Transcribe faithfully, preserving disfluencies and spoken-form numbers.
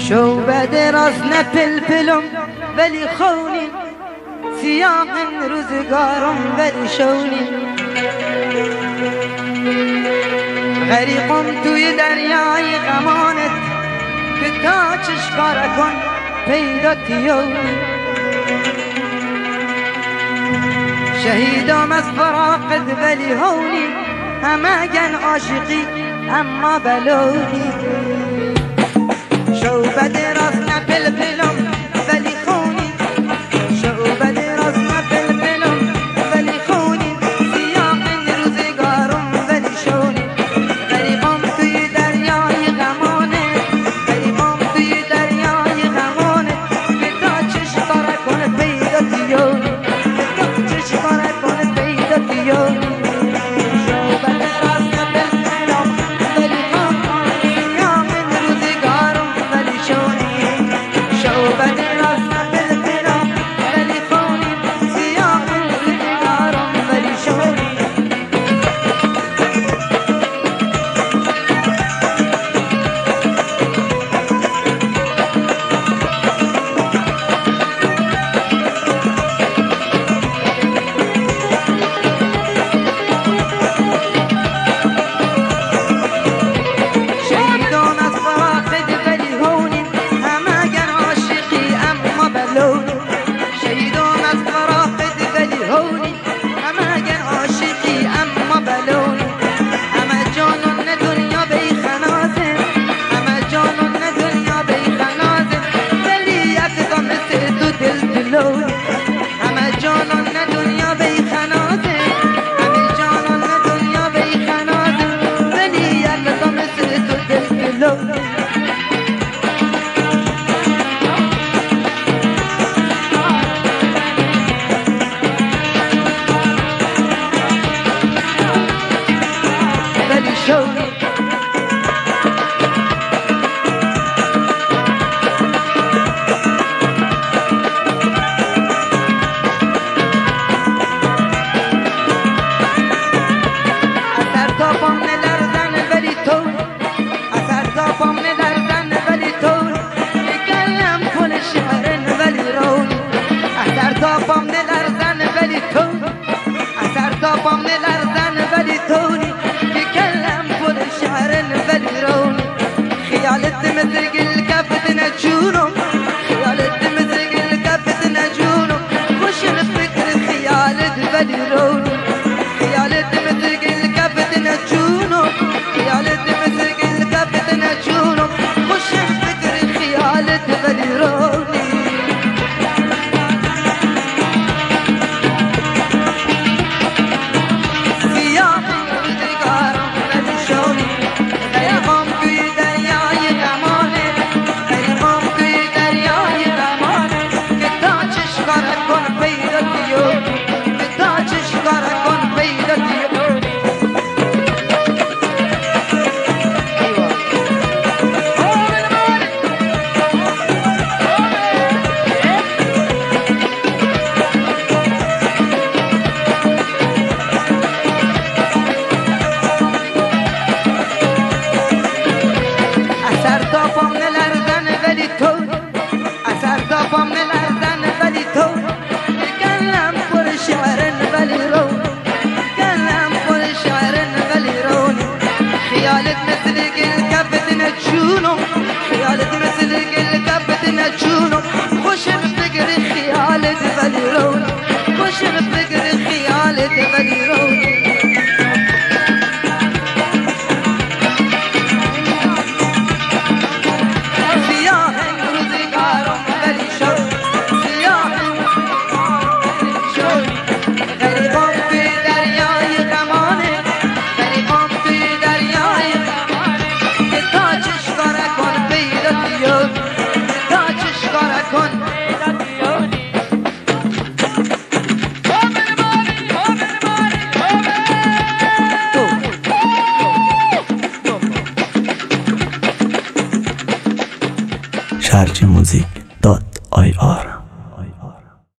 شو بدراز نپلپلم ولی خونی سیاه روزگارم ولی شونی غریقم توی دریای غمانت که تا چشکار کن پیدا تیونی شهیدم از فراقت ولی هونی همه گن عاشقی اما بلونی شو بدراز نپلپلم ولی خونی شو بدراز نپلپلم ولی خونی سیاه روزگارم ولی شونی غریبم توی دریای غمانه غریبم توی دریای غمانه که تا چشکار کن پیدا تیونی که تا چشکار کن پیدا تیونی همه جانان دنیا بی خنازه همه جانان دنیا بی خنازه ولی یک تا مثل تو دل دلو ولی شونی تاپم نلرزن ولی تو اثر تاپم نلرزن ولی تو میگم کل شهرن ولی رونی اثر تاپم نلرزن ولی تو اثر تاپم نلرزن ولی تونی میگم کل شهرن ولی رونی خیالت مثل گل کفت نجونم خیالت مثل گل کفت نجونم خوشن فکر خیالت ولی رونی خیالت مثل گل کفت نجونم خیالت مثل گل کفت نجونم خوشم فکر خیالت ولی رونی سیاه روزگارم ولی شونی غریقم توی دریای غمانه غریقم توی دریای غمانه که تا چشکار کن پیدا تیونی که تا چشکار کن پیدا تیونی تاپم نلرزن ولی تو اثر تاپم نلرزن ولی تو گلم پر شعرن ولی رون گلم پر شعرن ولی رونی خیالت مثل گل کفت نجونم خیالت مثل گل کفت نجونم خوشم فکر خیالت ولی رونی خوشم فکر خیالت ولی رونی شارجی موزیک دات آی آر